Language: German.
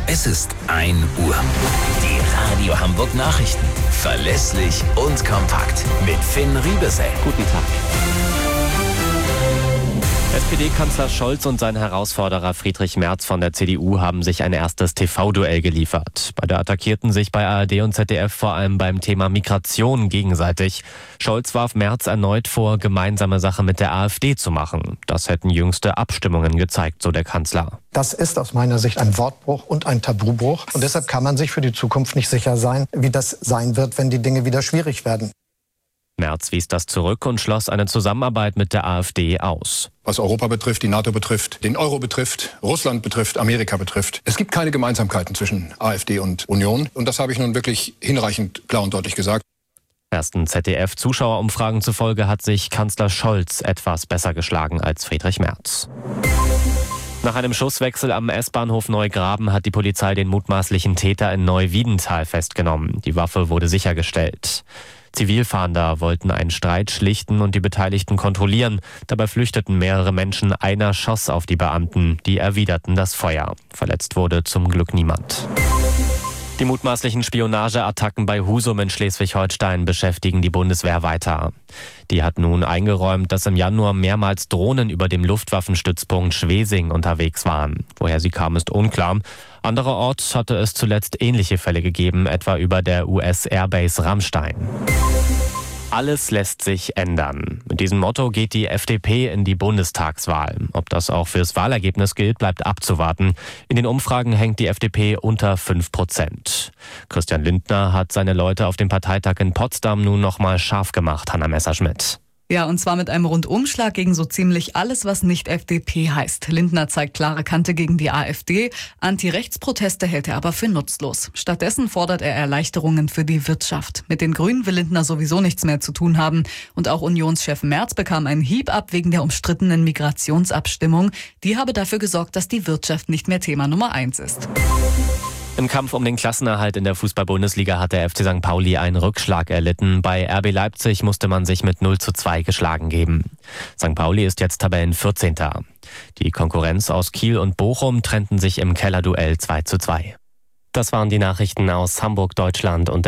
Es ist 1 Uhr. Die Radio Hamburg Nachrichten. Verlässlich und kompakt. Mit Finn Riebesell. Guten Tag. SPD-Kanzler Scholz und sein Herausforderer Friedrich Merz von der CDU haben sich ein erstes TV-Duell geliefert. Beide attackierten sich bei ARD und ZDF vor allem beim Thema Migration gegenseitig. Scholz warf Merz erneut vor, gemeinsame Sache mit der AfD zu machen. Das hätten jüngste Abstimmungen gezeigt, so der Kanzler. Das ist aus meiner Sicht ein Wortbruch und ein Tabubruch. Und deshalb kann man sich für die Zukunft nicht sicher sein, wie das sein wird, wenn die Dinge wieder schwierig werden. Merz wies das zurück und schloss eine Zusammenarbeit mit der AfD aus. Was Europa betrifft, die NATO betrifft, den Euro betrifft, Russland betrifft, Amerika betrifft. Es gibt keine Gemeinsamkeiten zwischen AfD und Union. Und das habe ich nun wirklich hinreichend klar und deutlich gesagt. Ersten ZDF-Zuschauerumfragen zufolge hat sich Kanzler Scholz etwas besser geschlagen als Friedrich Merz. Nach einem Schusswechsel am S-Bahnhof Neugraben hat die Polizei den mutmaßlichen Täter in Neuwiedental festgenommen. Die Waffe wurde sichergestellt. Zivilfahnder wollten einen Streit schlichten und die Beteiligten kontrollieren. Dabei flüchteten mehrere Menschen. Einer schoss auf die Beamten. Die erwiderten das Feuer. Verletzt wurde zum Glück niemand. Die mutmaßlichen Spionageattacken bei Husum in Schleswig-Holstein beschäftigen die Bundeswehr weiter. Die hat nun eingeräumt, dass im Januar mehrmals Drohnen über dem Luftwaffenstützpunkt Schwesing unterwegs waren. Woher sie kamen, ist unklar. Andererorts hatte es zuletzt ähnliche Fälle gegeben, etwa über der US-Airbase Ramstein. Alles lässt sich ändern. Mit diesem Motto geht die FDP in die Bundestagswahl. Ob das auch fürs Wahlergebnis gilt, bleibt abzuwarten. In den Umfragen hängt die FDP unter 5%. Christian Lindner hat seine Leute auf dem Parteitag in Potsdam nun nochmal scharf gemacht, Hanna Messerschmidt. Ja, und zwar mit einem Rundumschlag gegen so ziemlich alles, was nicht FDP heißt. Lindner zeigt klare Kante gegen die AfD. Anti-Rechts-Proteste hält er aber für nutzlos. Stattdessen fordert er Erleichterungen für die Wirtschaft. Mit den Grünen will Lindner sowieso nichts mehr zu tun haben. Und auch Unionschef Merz bekam einen Hieb ab wegen der umstrittenen Migrationsabstimmung. Die habe dafür gesorgt, dass die Wirtschaft nicht mehr Thema Nummer 1 ist. Im Kampf um den Klassenerhalt in der Fußball-Bundesliga hat der FC St. Pauli einen Rückschlag erlitten. Bei RB Leipzig musste man sich mit 0:2 geschlagen geben. St. Pauli ist jetzt Tabellen-14. Die Konkurrenz aus Kiel und Bochum trennten sich im Kellerduell 2:2. Das waren die Nachrichten aus Hamburg, Deutschland und